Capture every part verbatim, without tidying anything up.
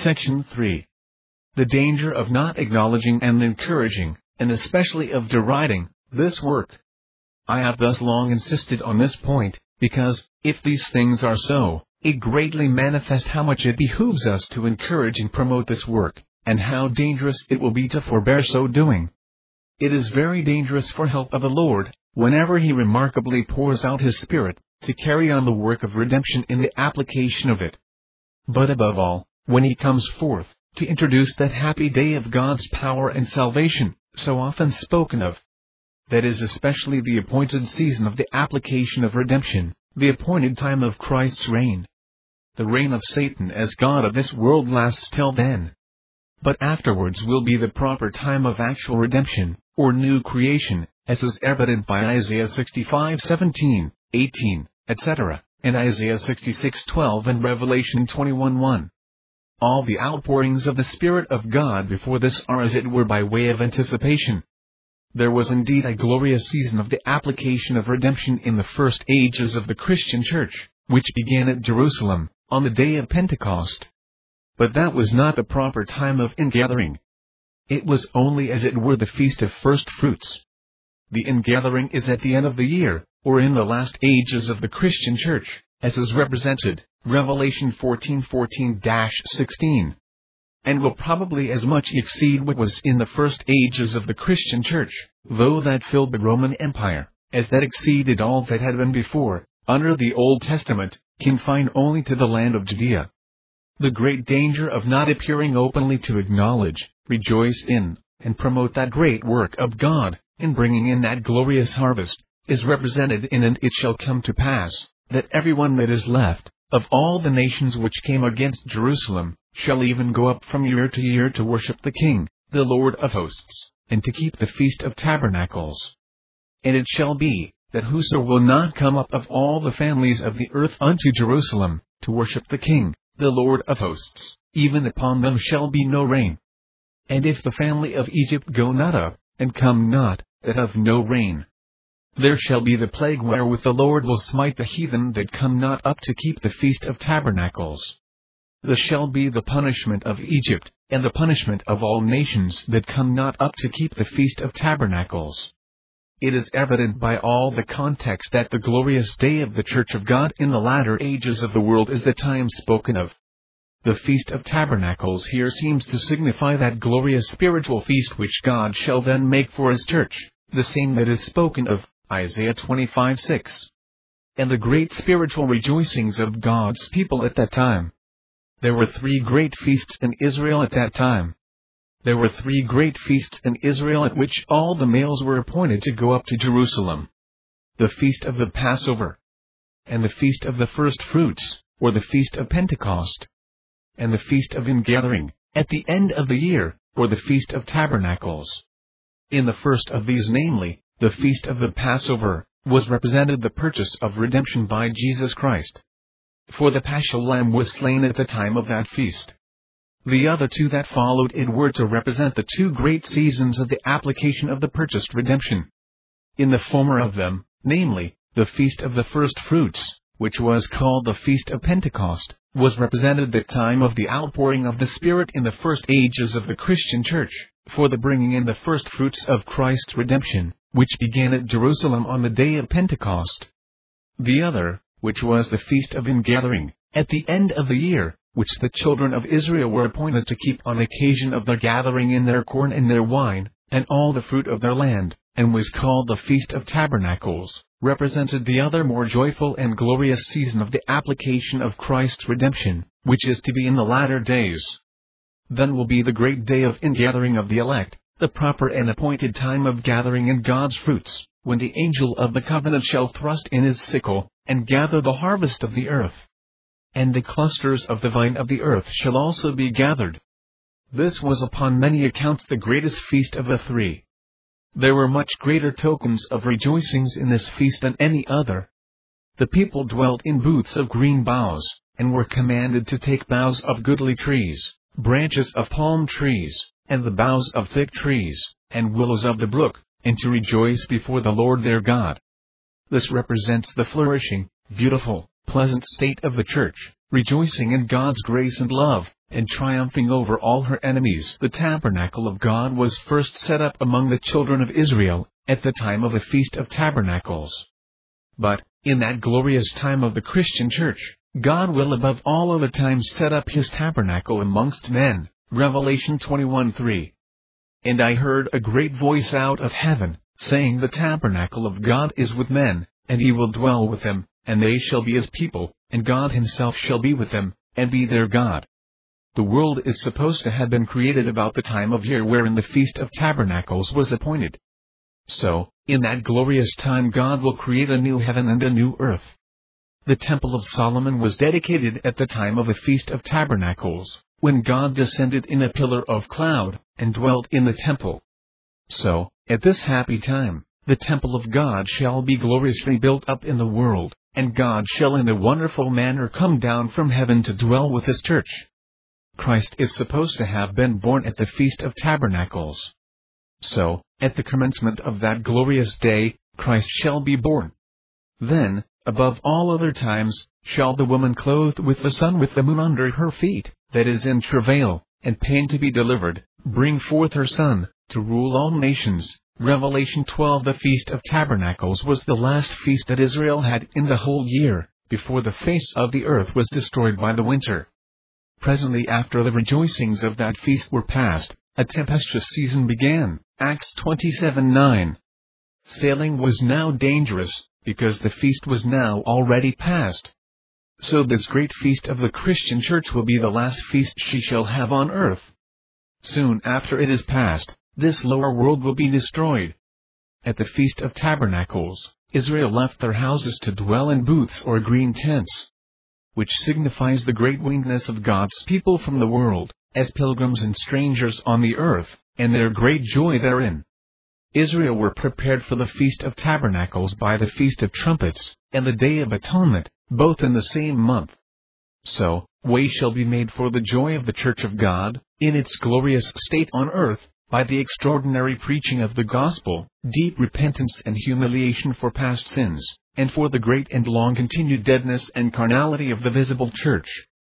Section three. The danger of not acknowledging and encouraging, and especially of deriding, this work. I have thus long insisted on this point, because, if these things are so, it greatly manifests how much it behooves us to encourage and promote this work, and how dangerous it will be to forbear so doing. It is very dangerous for help of the Lord, whenever He remarkably pours out His Spirit, to carry on the work of redemption in the application of it. But above all, when He comes forth, to introduce that happy day of God's power and salvation, so often spoken of. That is especially the appointed season of the application of redemption, the appointed time of Christ's reign. The reign of Satan as god of this world lasts till then. But afterwards will be the proper time of actual redemption, or new creation, as is evident by Isaiah sixty-five seventeen, eighteen, et cetera, and Isaiah sixty-six twelve and Revelation twenty-one one. All the outpourings of the Spirit of God before this are as it were by way of anticipation. There was indeed a glorious season of the application of redemption in the first ages of the Christian Church, which began at Jerusalem, on the day of Pentecost. But that was not the proper time of ingathering. It was only as it were the feast of first fruits. The ingathering is at the end of the year, or in the last ages of the Christian Church, as is represented, Revelation fourteen fourteen to sixteen. And will probably as much exceed what was in the first ages of the Christian Church, though that filled the Roman Empire, as that exceeded all that had been before, under the Old Testament, confined only to the land of Judea. The great danger of not appearing openly to acknowledge, rejoice in, and promote that great work of God, in bringing in that glorious harvest, is represented in "And it shall come to pass, that everyone that is left, of all the nations which came against Jerusalem, shall even go up from year to year to worship the King, the Lord of hosts, and to keep the Feast of Tabernacles. And it shall be, that whoso will not come up of all the families of the earth unto Jerusalem, to worship the King, the Lord of hosts, even upon them shall be no rain. And if the family of Egypt go not up, and come not, that have no rain, there shall be the plague wherewith the Lord will smite the heathen that come not up to keep the Feast of Tabernacles. This shall be the punishment of Egypt, and the punishment of all nations that come not up to keep the Feast of Tabernacles. It is evident by all the context that the glorious day of the Church of God in the latter ages of the world is the time spoken of. The Feast of Tabernacles here seems to signify that glorious spiritual feast which God shall then make for His Church, the same that is spoken of, Isaiah twenty-five six. And the great spiritual rejoicings of God's people at that time. There were three great feasts in Israel at that time. There were three great feasts in Israel at which all the males were appointed to go up to Jerusalem. The Feast of the Passover, and the Feast of the First Fruits, or the Feast of Pentecost, and the Feast of Ingathering, at the end of the year, or the Feast of Tabernacles. In the first of these, namely, the Feast of the Passover, was represented the purchase of redemption by Jesus Christ. For the Paschal Lamb was slain at the time of that feast. The other two that followed it were to represent the two great seasons of the application of the purchased redemption. In the former of them, namely, the Feast of the First Fruits, which was called the Feast of Pentecost, was represented the time of the outpouring of the Spirit in the first ages of the Christian Church, for the bringing in the first fruits of Christ's redemption, which began at Jerusalem on the day of Pentecost. The other, which was the Feast of Ingathering, at the end of the year, which the children of Israel were appointed to keep on occasion of the gathering in their corn and their wine, and all the fruit of their land, and was called the Feast of Tabernacles, represented the other more joyful and glorious season of the application of Christ's redemption, which is to be in the latter days. Then will be the great day of ingathering of the elect, the proper and appointed time of gathering in God's fruits, when the angel of the covenant shall thrust in his sickle, and gather the harvest of the earth. And the clusters of the vine of the earth shall also be gathered. This was upon many accounts the greatest feast of the three. There were much greater tokens of rejoicings in this feast than any other. The people dwelt in booths of green boughs, and were commanded to take boughs of goodly trees, branches of palm trees, and the boughs of thick trees, and willows of the brook, and to rejoice before the Lord their God. This represents the flourishing, beautiful, pleasant state of the church, rejoicing in God's grace and love, and triumphing over all her enemies. The tabernacle of God was first set up among the children of Israel, at the time of the Feast of Tabernacles. But, in that glorious time of the Christian Church, God will above all other times set up his tabernacle amongst men. Revelation twenty-one three. And I heard a great voice out of heaven, saying, The tabernacle of God is with men, and he will dwell with them, and they shall be his people, and God himself shall be with them, and be their God. The world is supposed to have been created about the time of year wherein the Feast of Tabernacles was appointed. So, in that glorious time God will create a new heaven and a new earth. The Temple of Solomon was dedicated at the time of the Feast of Tabernacles, when God descended in a pillar of cloud, and dwelt in the temple. So, at this happy time, the temple of God shall be gloriously built up in the world, and God shall in a wonderful manner come down from heaven to dwell with his church. Christ is supposed to have been born at the Feast of Tabernacles. So, at the commencement of that glorious day, Christ shall be born. Then, above all other times, shall the woman clothed with the sun with the moon under her feet, that is in travail, and pain to be delivered, bring forth her son, to rule all nations. Revelation twelve. The Feast of Tabernacles was the last feast that Israel had in the whole year, before the face of the earth was destroyed by the winter. Presently after the rejoicings of that feast were past, a tempestuous season began. Acts twenty-seven nine. Sailing was now dangerous, because the feast was now already past. So this great feast of the Christian Church will be the last feast she shall have on earth. Soon after it is past, this lower world will be destroyed. At the Feast of Tabernacles, Israel left their houses to dwell in booths or green tents, which signifies the great wingedness of God's people from the world, as pilgrims and strangers on the earth, and their great joy therein. Israel were prepared for the Feast of Tabernacles by the Feast of Trumpets, and the Day of Atonement, both in the same month. So, way shall be made for the joy of the Church of God, in its glorious state on earth, by the extraordinary preaching of the gospel, deep repentance and humiliation for past sins, and for the great and long-continued deadness and carnality of the visible church.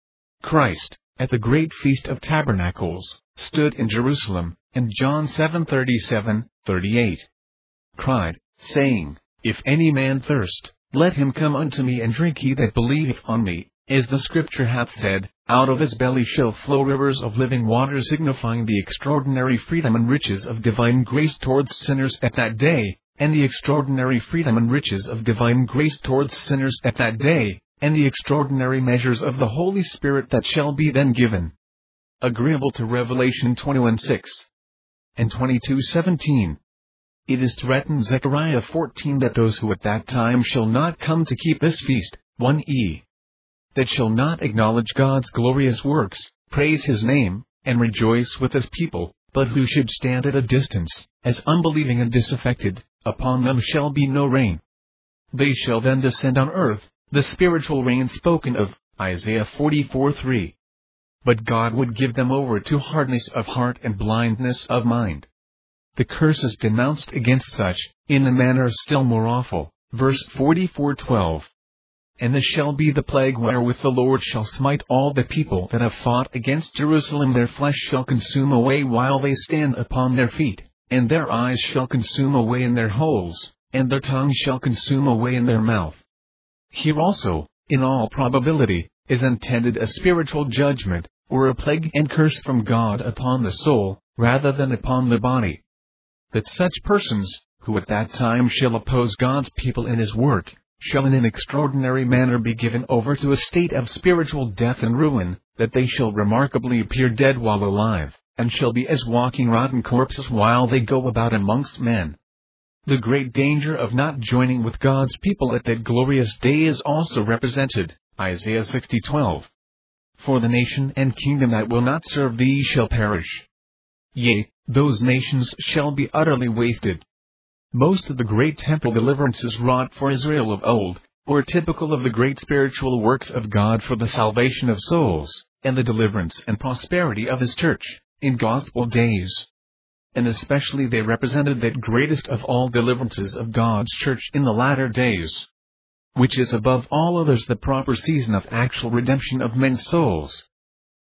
Christ, at the great Feast of Tabernacles, stood in Jerusalem, and John seven thirty-seven thirty-eight cried, saying, If any man thirst, let him come unto me and drink. He that believeth on me, as the Scripture hath said, out of his belly shall flow rivers of living water, signifying the extraordinary freedom and riches of divine grace towards sinners at that day, and the extraordinary freedom and riches of divine grace towards sinners at that day, and the extraordinary measures of the Holy Spirit that shall be then given. Agreeable to Revelation twenty-one six and twenty-two seventeen. It is threatened Zechariah fourteen that those who at that time shall not come to keep this feast, one e. that shall not acknowledge God's glorious works, praise his name, and rejoice with his people, but who should stand at a distance, as unbelieving and disaffected, upon them shall be no rain. They shall then descend on earth, the spiritual rain spoken of, Isaiah forty-four three. But God would give them over to hardness of heart and blindness of mind. The curse is denounced against such, in a manner still more awful, verse forty-four twelve. And this shall be the plague wherewith the Lord shall smite all the people that have fought against Jerusalem. Their flesh shall consume away while they stand upon their feet, and their eyes shall consume away in their holes, and their tongue shall consume away in their mouth. Here also, in all probability, is intended a spiritual judgment, or a plague and curse from God upon the soul, rather than upon the body. That such persons, who at that time shall oppose God's people in his work, shall in an extraordinary manner be given over to a state of spiritual death and ruin, that they shall remarkably appear dead while alive, and shall be as walking rotten corpses while they go about amongst men. The great danger of not joining with God's people at that glorious day is also represented, Isaiah sixty twelve. For the nation and kingdom that will not serve thee shall perish. Yea, those nations shall be utterly wasted. Most of the great temple deliverances wrought for Israel of old, were typical of the great spiritual works of God for the salvation of souls, and the deliverance and prosperity of his church, in gospel days. And especially they represented that greatest of all deliverances of God's church in the latter days, which is above all others the proper season of actual redemption of men's souls.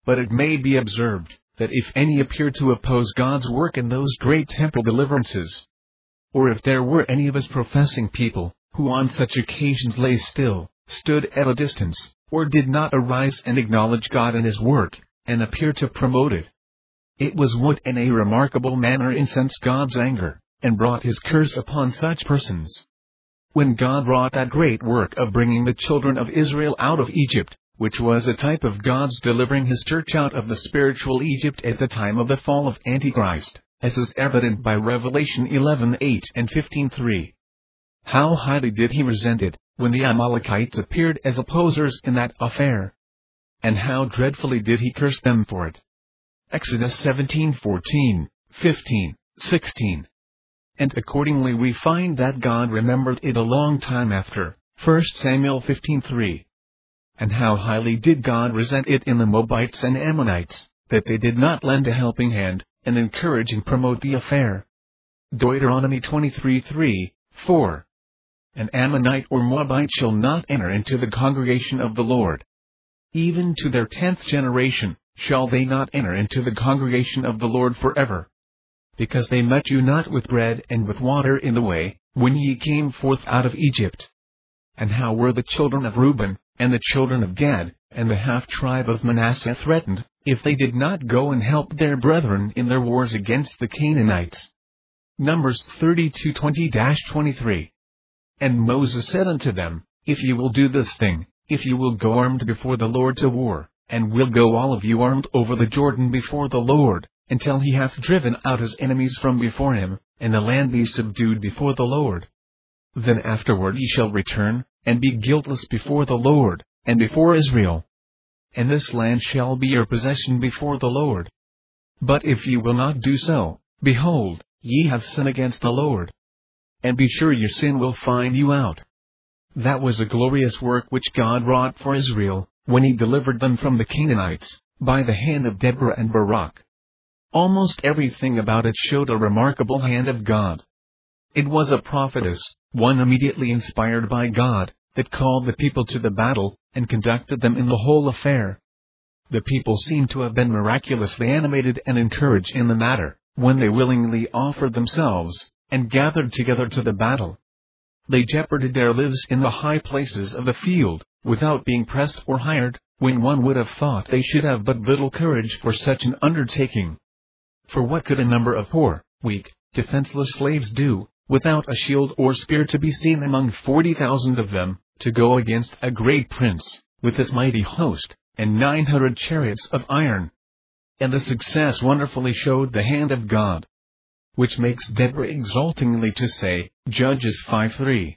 But it may be observed, that if any appeared to oppose God's work in those great temple deliverances, or if there were any of his professing people, who on such occasions lay still, stood at a distance, or did not arise and acknowledge God in his work, and appear to promote it, it was what in a remarkable manner incensed God's anger, and brought his curse upon such persons. When God wrought that great work of bringing the children of Israel out of Egypt, which was a type of God's delivering his church out of the spiritual Egypt at the time of the fall of Antichrist, as is evident by Revelation eleven eight and fifteen three. How highly did he resent it, when the Amalekites appeared as opposers in that affair! And how dreadfully did he curse them for it! Exodus seventeen fourteen, fifteen, sixteen. And accordingly we find that God remembered it a long time after, First Samuel fifteen three. And how highly did God resent it in the Moabites and Ammonites, that they did not lend a helping hand, and encourage and promote the affair. Deuteronomy twenty-three three, four. An Ammonite or Moabite shall not enter into the congregation of the Lord. Even to their tenth generation shall they not enter into the congregation of the Lord forever. Because they met you not with bread and with water in the way, when ye came forth out of Egypt. And how were the children of Reuben, and the children of Gad, and the half-tribe of Manasseh threatened, if they did not go and help their brethren in their wars against the Canaanites? Numbers thirty-two twenty to twenty-three. And Moses said unto them, If ye will do this thing, if ye will go armed before the Lord to war, and will go all of you armed over the Jordan before the Lord, until he hath driven out his enemies from before him, and the land be subdued before the Lord. Then afterward ye shall return, and be guiltless before the Lord, and before Israel. And this land shall be your possession before the Lord. But if ye will not do so, behold, ye have sinned against the Lord. And be sure your sin will find you out. That was a glorious work which God wrought for Israel, when he delivered them from the Canaanites, by the hand of Deborah and Barak. Almost everything about it showed a remarkable hand of God. It was a prophetess, one immediately inspired by God, that called the people to the battle, and conducted them in the whole affair. The people seem to have been miraculously animated and encouraged in the matter, when they willingly offered themselves, and gathered together to the battle. They jeoparded their lives in the high places of the field, without being pressed or hired, when one would have thought they should have but little courage for such an undertaking. For what could a number of poor, weak, defenseless slaves do, without a shield or spear to be seen among forty thousand of them, to go against a great prince, with his mighty host, and nine hundred chariots of iron? And the success wonderfully showed the hand of God. Which makes Deborah exultingly to say, Judges five three.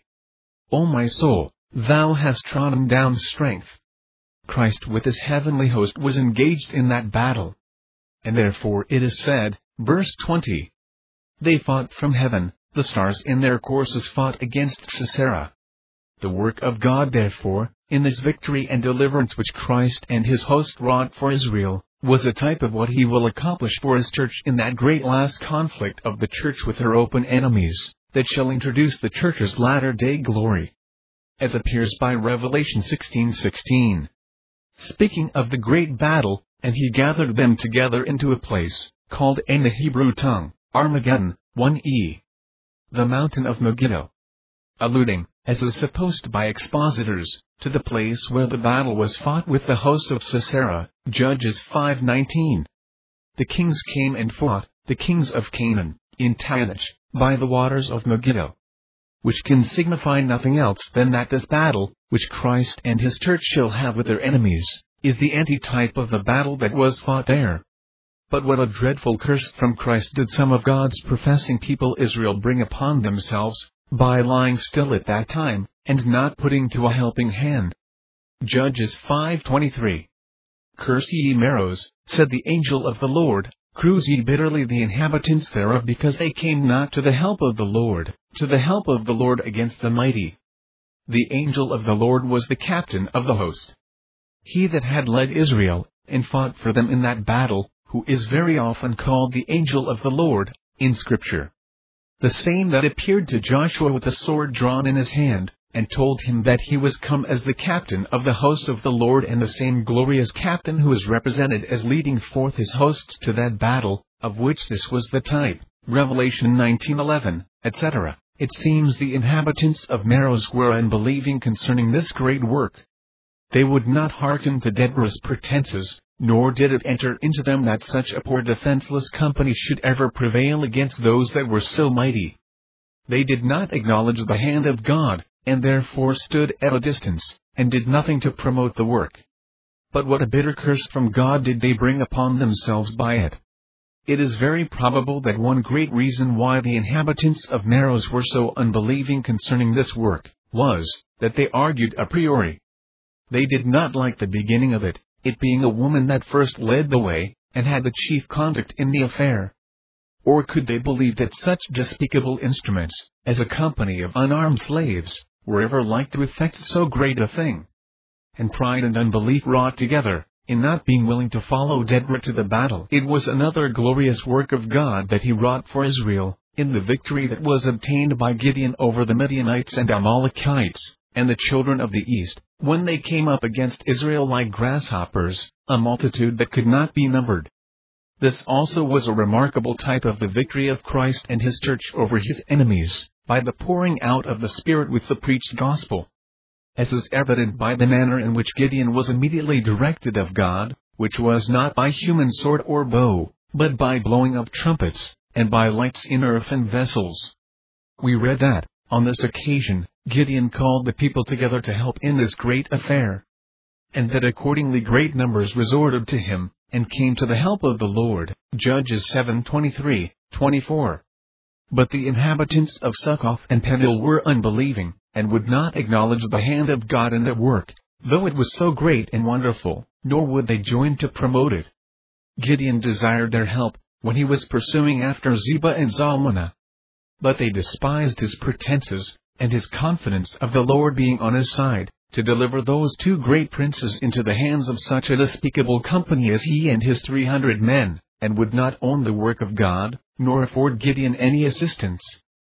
O my soul, thou hast trodden down strength. Christ with his heavenly host was engaged in that battle. And therefore it is said, verse twenty. They fought from heaven, the stars in their courses fought against Sisera. The work of God therefore, in this victory and deliverance which Christ and his host wrought for Israel, was a type of what he will accomplish for his church in that great last conflict of the church with her open enemies, that shall introduce the church's latter-day glory. As appears by Revelation sixteen sixteen. Speaking of the great battle, and he gathered them together into a place, called in the Hebrew tongue, Armageddon, one e. The mountain of Megiddo. Alluding, as is supposed by expositors, to the place where the battle was fought with the host of Sisera, Judges five nineteen. The kings came and fought, the kings of Canaan, in Taanach, by the waters of Megiddo. Which can signify nothing else than that this battle, which Christ and his church shall have with their enemies, is the antitype of the battle that was fought there. But what a dreadful curse from Christ did some of God's professing people Israel bring upon themselves, by lying still at that time, and not putting to a helping hand. Judges five twenty-three. Curse ye Meroz, said the angel of the Lord, cruise ye bitterly the inhabitants thereof, because they came not to the help of the Lord, to the help of the Lord against the mighty. The angel of the Lord was the captain of the host. He that had led Israel, and fought for them in that battle, who is very often called the angel of the Lord, in Scripture. The same that appeared to Joshua with a sword drawn in his hand, and told him that he was come as the captain of the host of the Lord, and the same glorious captain who is represented as leading forth his hosts to that battle, of which this was the type. Revelation nineteen eleven, et cetera. It seems the inhabitants of Meroz were unbelieving concerning this great work. They would not hearken to Deborah's pretenses, nor did it enter into them that such a poor defenseless company should ever prevail against those that were so mighty. They did not acknowledge the hand of God, and therefore stood at a distance, and did nothing to promote the work. But what a bitter curse from God did they bring upon themselves by it. It is very probable that one great reason why the inhabitants of Meroz were so unbelieving concerning this work, was, that they argued a priori. They did not like the beginning of it, it being a woman that first led the way, and had the chief conduct in the affair. Or could they believe that such despicable instruments, as a company of unarmed slaves, were ever like to effect so great a thing? And pride and unbelief wrought together, in not being willing to follow Deborah to the battle. It was another glorious work of God that he wrought for Israel, in the victory that was obtained by Gideon over the Midianites and Amalekites, and the children of the east, when they came up against Israel like grasshoppers, a multitude that could not be numbered. This also was a remarkable type of the victory of Christ and his church over his enemies, by the pouring out of the Spirit with the preached gospel. As is evident by the manner in which Gideon was immediately directed of God, which was not by human sword or bow, but by blowing of trumpets, and by lights in earthen vessels. We read that, on this occasion, Gideon called the people together to help in this great affair, and that accordingly great numbers resorted to him, and came to the help of the Lord. Judges seven twenty-three, twenty-four. But the inhabitants of Succoth and Peniel were unbelieving, and would not acknowledge the hand of God in their work, though it was so great and wonderful, nor would they join to promote it. Gideon desired their help, when he was pursuing after Zebah and Zalmunna. But they despised his pretenses, and his confidence of the Lord being on his side, to deliver those two great princes into the hands of such a despicable company as he and his three hundred men, and would not own the work of God, nor afford Gideon any assistance.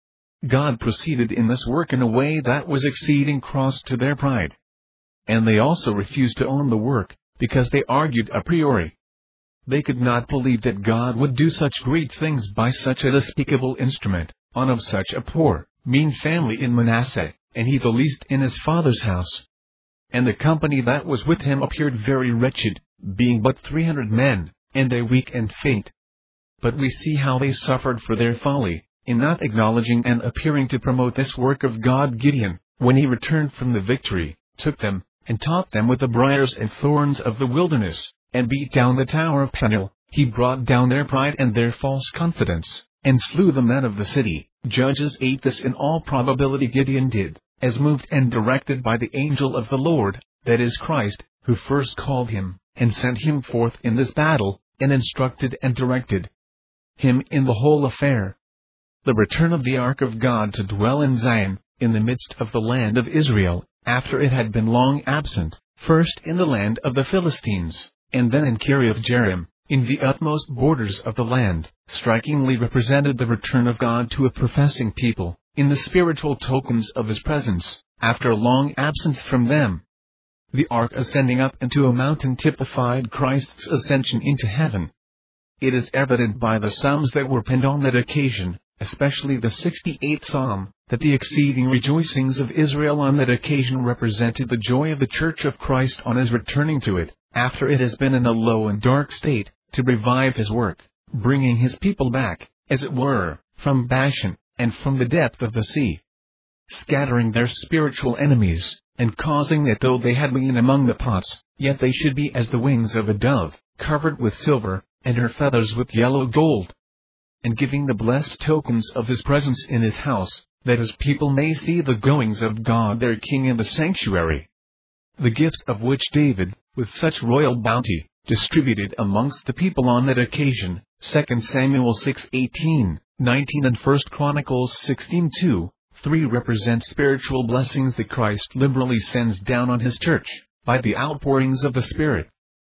God proceeded in this work in a way that was exceeding cross to their pride. And they also refused to own the work, because they argued a priori. They could not believe that God would do such great things by such a despicable instrument, on of such a poor, mean family in Manasseh, and he the least in his father's house. And the company that was with him appeared very wretched, being but three hundred men, and they weak and faint. But we see how they suffered for their folly, in not acknowledging and appearing to promote this work of God. Gideon, when he returned from the victory, took them, and taught them with the briars and thorns of the wilderness, and beat down the tower of Peniel. He brought down their pride and their false confidence, and slew the men of the city. Judges eight. This in all probability Gideon did, as moved and directed by the angel of the Lord, that is Christ, who first called him, and sent him forth in this battle, and instructed and directed him in the whole affair. The return of the ark of God to dwell in Zion, in the midst of the land of Israel, after it had been long absent, first in the land of the Philistines, and then in Kiriath-Jearim, in the utmost borders of the land, strikingly represented the return of God to a professing people, in the spiritual tokens of his presence, after long absence from them. The ark ascending up into a mountain typified Christ's ascension into heaven. It is evident by the psalms that were penned on that occasion, especially the sixty-eighth Psalm, that the exceeding rejoicings of Israel on that occasion represented the joy of the Church of Christ on his returning to it, after it has been in a low and dark state, to revive his work, bringing his people back, as it were, from Bashan, and from the depth of the sea, scattering their spiritual enemies, and causing that though they had lain among the pots, yet they should be as the wings of a dove, covered with silver, and her feathers with yellow gold, and giving the blessed tokens of his presence in his house, that his people may see the goings of God their King in the sanctuary. The gifts of which David, with such royal bounty, distributed amongst the people on that occasion, Second Samuel six eighteen, nineteen and First Chronicles sixteen two, three represent spiritual blessings that Christ liberally sends down on his church, by the outpourings of the Spirit.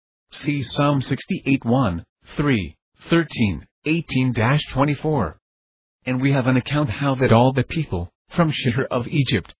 See Psalm sixty-eight one, three, thirteen, eighteen to twenty-four. And we have an account how that all the people, from Shihor of Egypt,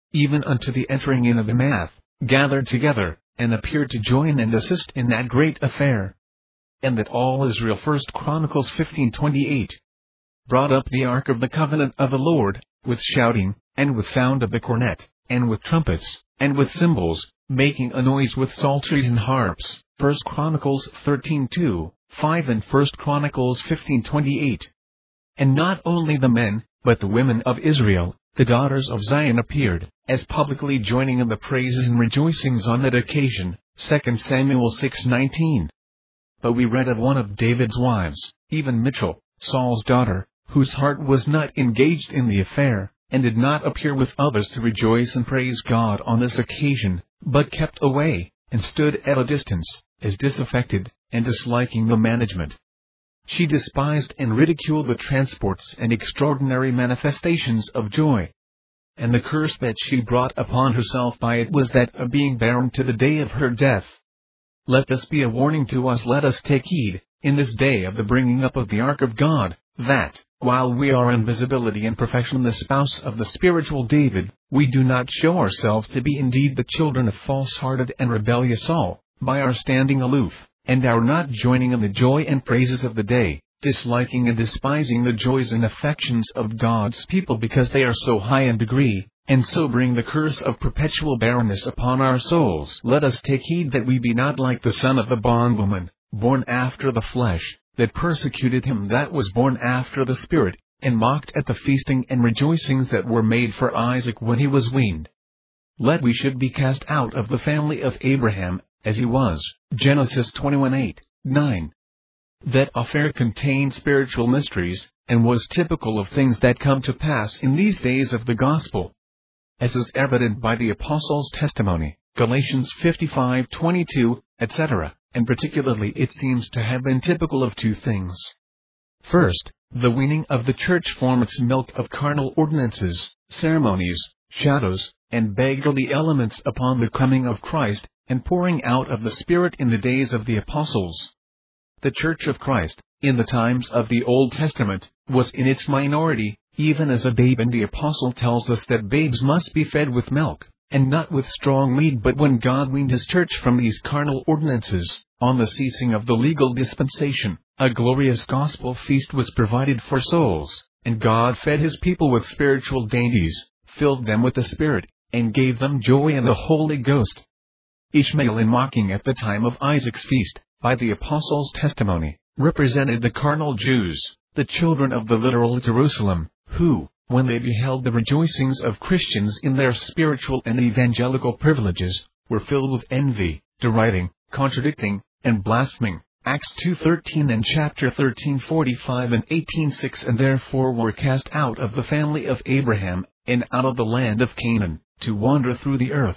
even unto the entering in of Hamath, gathered together, and appeared to join and assist in that great affair. And that all Israel, First Chronicles fifteen twenty-eight, brought up the ark of the covenant of the Lord, with shouting, and with sound of the cornet, and with trumpets, and with cymbals, making a noise with psalteries and harps. First Chronicles thirteen two, five and First Chronicles fifteen twenty-eight. And not only the men, but the women of Israel, the daughters of Zion, appeared, as publicly joining in the praises and rejoicings on that occasion. Second Samuel six nineteen. But we read of one of David's wives, even Michal, Saul's daughter, whose heart was not engaged in the affair, and did not appear with others to rejoice and praise God on this occasion, but kept away, and stood at a distance, as disaffected, and disliking the management. She despised and ridiculed the transports and extraordinary manifestations of joy. And the curse that she brought upon herself by it was that of being barren to the day of her death. Let this be a warning to us. Let us take heed, in this day of the bringing up of the ark of God, that, while we are in visibility and perfection the spouse of the spiritual David, we do not show ourselves to be indeed the children of false-hearted and rebellious Saul, by our standing aloof, and our not joining in the joy and praises of the day, disliking and despising the joys and affections of God's people because they are so high in degree, and so bring the curse of perpetual barrenness upon our souls. Let us take heed that we be not like the son of the bondwoman, born after the flesh, that persecuted him that was born after the Spirit, and mocked at the feasting and rejoicings that were made for Isaac when he was weaned. Let we should be cast out of the family of Abraham, as he was. Genesis twenty-one eight, nine. That affair contained spiritual mysteries, and was typical of things that come to pass in these days of the gospel, as is evident by the apostles' testimony, Galatians fifty-five twenty-two, et cetera, and particularly it seems to have been typical of two things. First, the weaning of the church from its milk of carnal ordinances, ceremonies, shadows, and beggarly elements upon the coming of Christ, and pouring out of the Spirit in the days of the apostles. The Church of Christ, in the times of the Old Testament, was in its minority, even as a babe, and the apostle tells us that babes must be fed with milk, and not with strong meat. But when God weaned his church from these carnal ordinances, on the ceasing of the legal dispensation, a glorious gospel feast was provided for souls, and God fed his people with spiritual dainties, filled them with the Spirit, and gave them joy in the Holy Ghost. Ishmael, in mocking at the time of Isaac's feast, by the apostles' testimony, represented the carnal Jews, the children of the literal Jerusalem, who, when they beheld the rejoicings of Christians in their spiritual and evangelical privileges, were filled with envy, deriding, contradicting, and blaspheming. Acts two thirteen and chapter thirteen forty-five and eighteen six, and therefore were cast out of the family of Abraham, and out of the land of Canaan, to wander through the earth.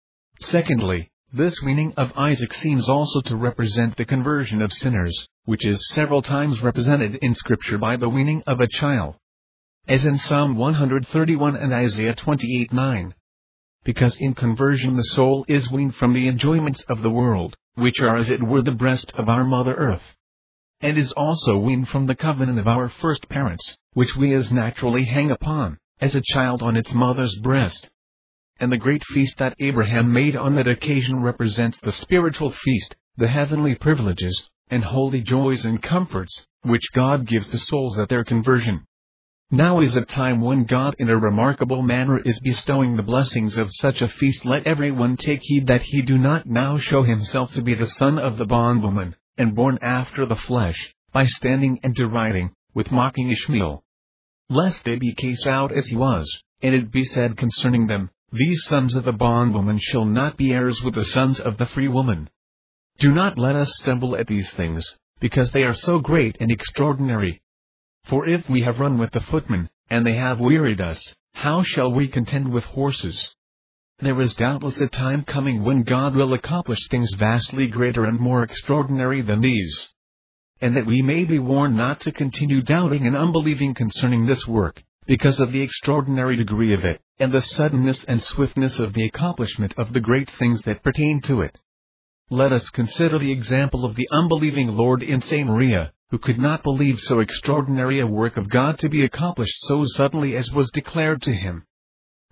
Secondly, this weaning of Isaac seems also to represent the conversion of sinners, which is several times represented in Scripture by the weaning of a child, as in Psalm one thirty-one and Isaiah twenty-eight nine. Because in conversion the soul is weaned from the enjoyments of the world, which are as it were the breast of our Mother Earth, and is also weaned from the covenant of our first parents, which we as naturally hang upon, as a child on its mother's breast. And the great feast that Abraham made on that occasion represents the spiritual feast, the heavenly privileges, and holy joys and comforts, which God gives to souls at their conversion. Now is a time when God in a remarkable manner is bestowing the blessings of such a feast. Let everyone take heed that he do not now show himself to be the son of the bondwoman, and born after the flesh, by standing and deriding, with mocking Ishmael. Lest they be cast out as he was, and it be said concerning them, these sons of the bondwoman shall not be heirs with the sons of the free woman. Do not let us stumble at these things, because they are so great and extraordinary. For if we have run with the footmen, and they have wearied us, how shall we contend with horses? There is doubtless a time coming when God will accomplish things vastly greater and more extraordinary than these. And that we may be warned not to continue doubting and unbelieving concerning this work, because of the extraordinary degree of it, and the suddenness and swiftness of the accomplishment of the great things that pertain to it. Let us consider the example of the unbelieving Lord in Samaria, who could not believe so extraordinary a work of God to be accomplished so suddenly as was declared to him.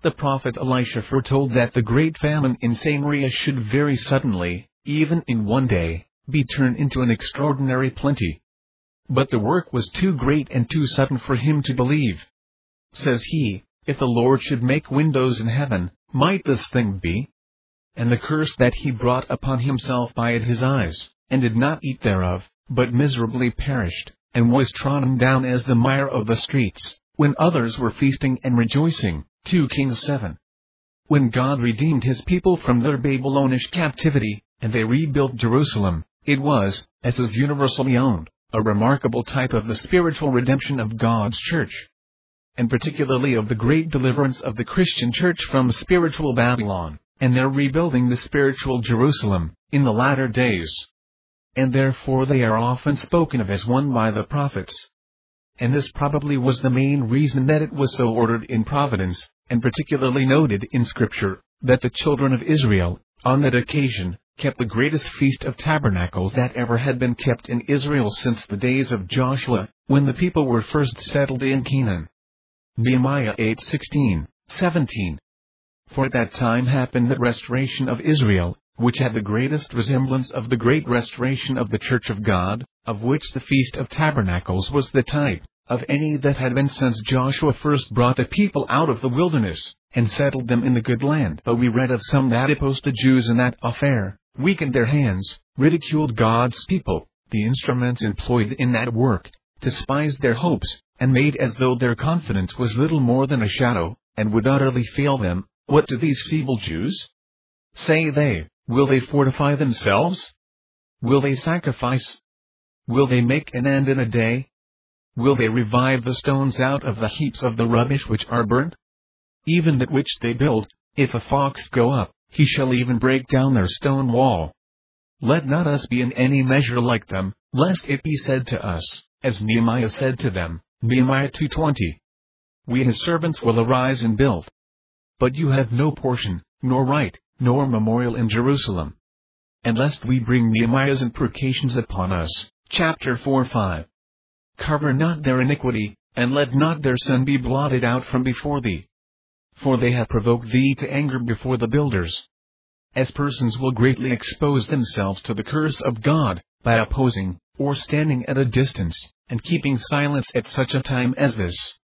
the prophet Elisha foretold that the great famine in Samaria should very suddenly, even in one day, be turned into an extraordinary plenty. But the work was too great and too sudden for him to believe. Says he, if the Lord should make windows in heaven, might this thing be? And the curse that he brought upon himself by it his eyes, and did not eat thereof, but miserably perished, and was trodden down as the mire of the streets, when others were feasting and rejoicing. two Kings seven. When God redeemed his people from their Babylonish captivity, and they rebuilt Jerusalem, it was, as is universally owned, a remarkable type of the spiritual redemption of God's church, and particularly of the great deliverance of the Christian church from spiritual Babylon, and their rebuilding the spiritual Jerusalem, in the latter days. And therefore they are often spoken of as one by the prophets. And this probably was the main reason that it was so ordered in providence, and particularly noted in Scripture, that the children of Israel, on that occasion, kept the greatest feast of tabernacles that ever had been kept in Israel since the days of Joshua, when the people were first settled in Canaan. Nehemiah eight sixteen, seventeen. For at that time happened the restoration of Israel, which had the greatest resemblance of the great restoration of the church of God, of which the Feast of Tabernacles was the type, of any that had been since Joshua first brought the people out of the wilderness, and settled them in the good land. But we read of some that opposed the Jews in that affair, weakened their hands, ridiculed God's people, the instruments employed in that work, despised their hopes, and made as though their confidence was little more than a shadow, and would utterly fail them. What do these feeble Jews? Say they, will they fortify themselves? Will they sacrifice? Will they make an end in a day? Will they revive the stones out of the heaps of the rubbish which are burnt? Even that which they build, if a fox go up, he shall even break down their stone wall. Let not us be in any measure like them, lest it be said to us, as Nehemiah said to them, Nehemiah two twenty. We his servants will arise and build. But you have no portion, nor right, nor memorial in Jerusalem. And lest we bring Nehemiah's imprecations upon us. Chapter four five. Cover not their iniquity, and let not their sin be blotted out from before thee. For they have provoked thee to anger before the builders. As persons will greatly expose themselves to the curse of God, by opposing, or standing at a distance, and keeping silence at such a time as this.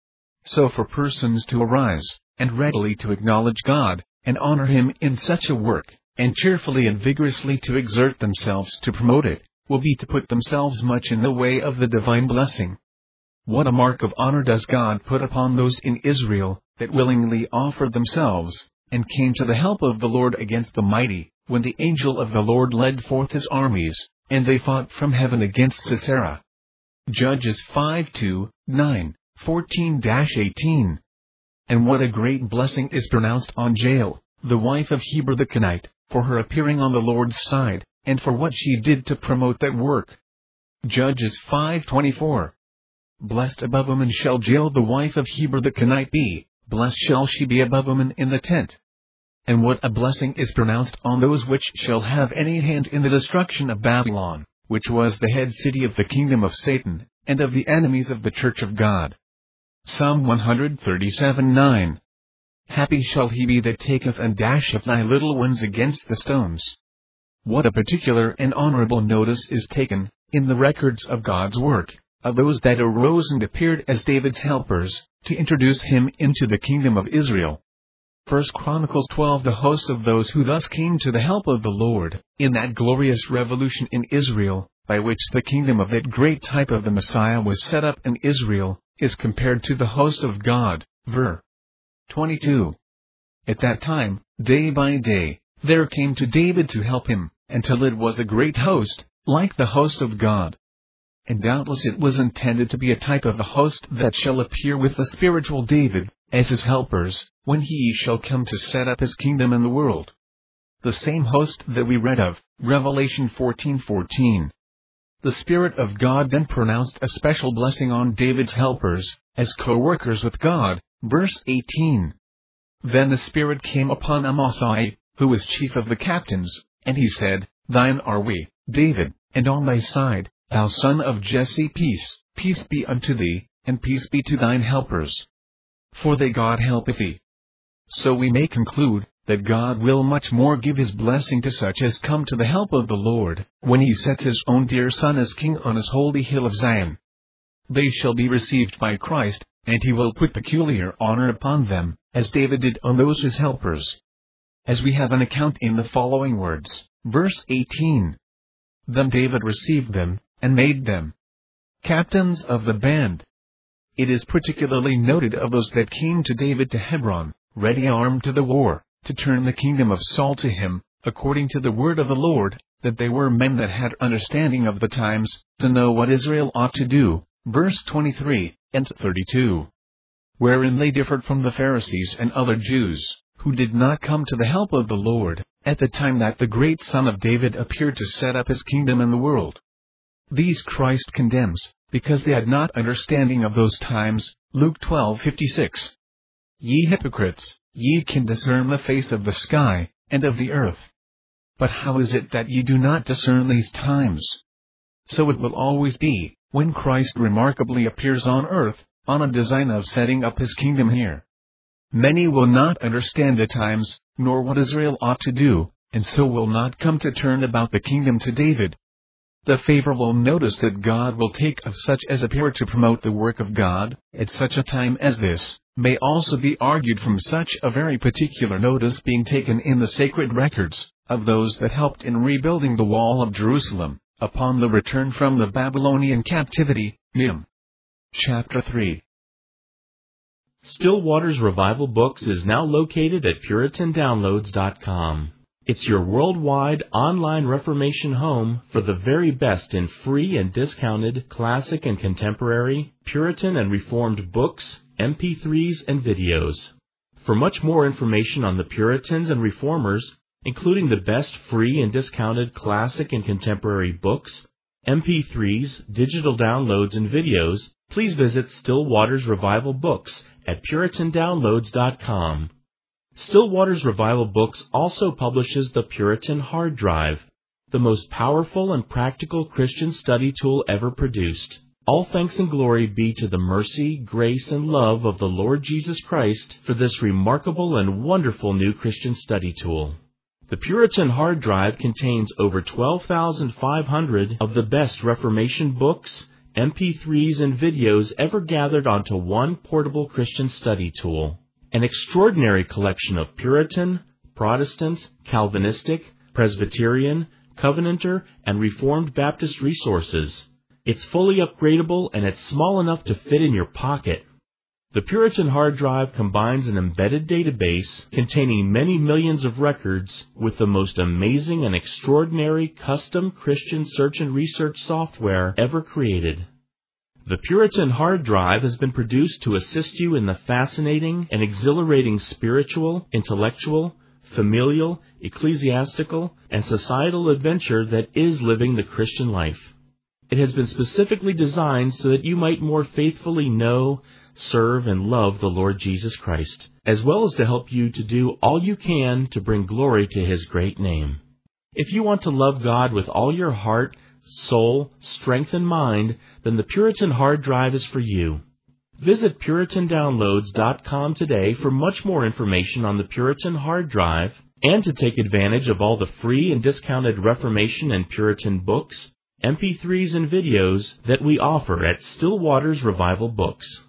So for persons to arise, and readily to acknowledge God, and honor Him in such a work, and cheerfully and vigorously to exert themselves to promote it, will be to put themselves much in the way of the divine blessing. What a mark of honor does God put upon those in Israel, that willingly offered themselves, and came to the help of the Lord against the mighty, when the angel of the Lord led forth his armies, and they fought from heaven against Sisera. Judges five two, nine, fourteen to eighteen. And what a great blessing is pronounced on Jael, the wife of Heber the Kenite, for her appearing on the Lord's side, and for what she did to promote that work. Judges five twenty-four. Blessed above women shall Jael the wife of Heber the Kenite be, blessed shall she be above women in the tent. And what a blessing is pronounced on those which shall have any hand in the destruction of Babylon, which was the head city of the kingdom of Satan, and of the enemies of the church of God. Psalm one thirty-seven nine. Happy shall he be that taketh and dasheth thy little ones against the stones. What a particular and honorable notice is taken, in the records of God's work, of those that arose and appeared as David's helpers, to introduce him into the kingdom of Israel. First Chronicles twelve. The host of those who thus came to the help of the Lord, in that glorious revolution in Israel, by which the kingdom of that great type of the Messiah was set up in Israel, is compared to the host of God. Ver. twenty-two. At that time, day by day, there came to David to help him, until it was a great host, like the host of God. And doubtless it was intended to be a type of the host that shall appear with the spiritual David, as his helpers, when he shall come to set up his kingdom in the world. The same host that we read of, Revelation fourteen fourteen. The Spirit of God then pronounced a special blessing on David's helpers, as co-workers with God, verse eighteen. Then the Spirit came upon Amasai, who was chief of the captains, and he said, Thine are we, David, and on thy side, thou son of Jesse, peace, peace be unto thee, and peace be to thine helpers. For they God helpeth thee. So we may conclude that God will much more give his blessing to such as come to the help of the Lord, when he sets his own dear Son as King on his holy hill of Zion. They shall be received by Christ, and he will put peculiar honor upon them, as David did on those his helpers. As we have an account in the following words, verse eighteen. Then David received them, and made them captains of the band. It is particularly noted of those that came to David to Hebron, ready armed to the war, to turn the kingdom of Saul to him, according to the word of the Lord, that they were men that had understanding of the times, to know what Israel ought to do, verse twenty-three and thirty-two. Wherein they differed from the Pharisees and other Jews, who did not come to the help of the Lord, at the time that the great Son of David appeared to set up his kingdom in the world. These Christ condemns, because they had not understanding of those times, Luke twelve fifty-six. Ye hypocrites, ye can discern the face of the sky, and of the earth. But how is it that ye do not discern these times? So it will always be, when Christ remarkably appears on earth, on a design of setting up his kingdom here. Many will not understand the times, nor what Israel ought to do, and so will not come to turn about the kingdom to David. The favorable notice that God will take of such as appear to promote the work of God, at such a time as this, may also be argued from such a very particular notice being taken in the sacred records, of those that helped in rebuilding the wall of Jerusalem, upon the return from the Babylonian captivity. Nehemiah. Chapter three. Still Waters Revival Books is now located at Puritan Downloads dot com. It's your worldwide online Reformation home for the very best in free and discounted classic and contemporary, Puritan and Reformed books, M P threes, and videos. For much more information on the Puritans and Reformers, including the best free and discounted classic and contemporary books, M P threes, digital downloads, and videos, please visit Still Waters Revival Books at Puritan Downloads dot com. Still Waters Revival Books also publishes the Puritan Hard Drive, the most powerful and practical Christian study tool ever produced. All thanks and glory be to the mercy, grace, and love of the Lord Jesus Christ for this remarkable and wonderful new Christian study tool. The Puritan Hard Drive contains over twelve thousand five hundred of the best Reformation books, M P threes, and videos ever gathered onto one portable Christian study tool. An extraordinary collection of Puritan, Protestant, Calvinistic, Presbyterian, Covenanter, and Reformed Baptist resources. It's fully upgradable and it's small enough to fit in your pocket. The Puritan Hard Drive combines an embedded database containing many millions of records with the most amazing and extraordinary custom Christian search and research software ever created. The Puritan Hard Drive has been produced to assist you in the fascinating and exhilarating spiritual, intellectual, familial, ecclesiastical, and societal adventure that is living the Christian life. It has been specifically designed so that you might more faithfully know, serve, and love the Lord Jesus Christ, as well as to help you to do all you can to bring glory to His great name. If you want to love God with all your heart, soul, strength, and mind, then the Puritan Hard Drive is for you. Visit Puritan Downloads dot com today for much more information on the Puritan Hard Drive and to take advantage of all the free and discounted Reformation and Puritan books, M P threes, and videos that we offer at Still Waters Revival Books.